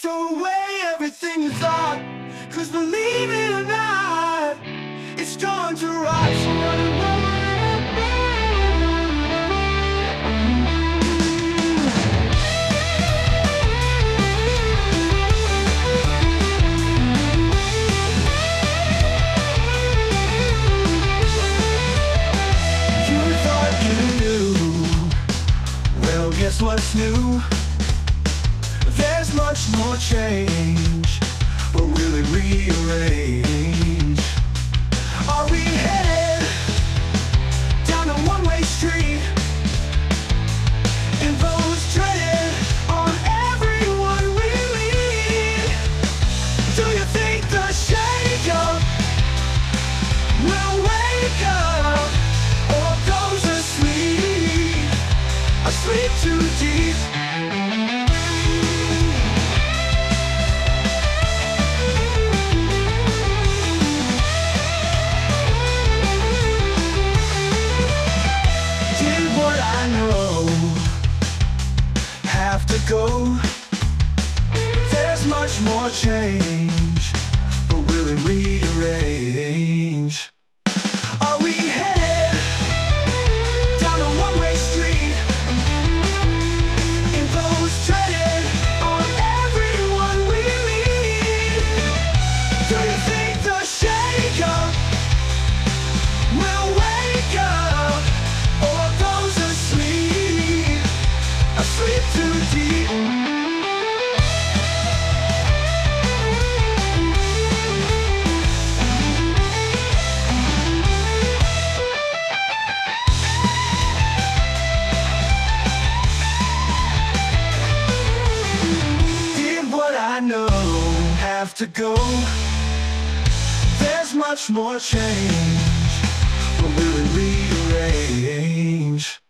Throw away everything you thought, 'cause believe it or not, it's going to rot. You thought you knew, well, guess what's new? There's much more change, but will it rearrange? Are we headed down a one-way street? And those dreaded on everyone we meet? Do you think the shake-up will wake up, or goes asleep too deep? Have to go. There's much more change, but will it rearrange? Are we headed down a one-way street? And those treaded on everyone we meet? Do you think the shake-up will wake up, or goes asleep too deep? Did what I know have to go? There's much more change, but will it rearrange?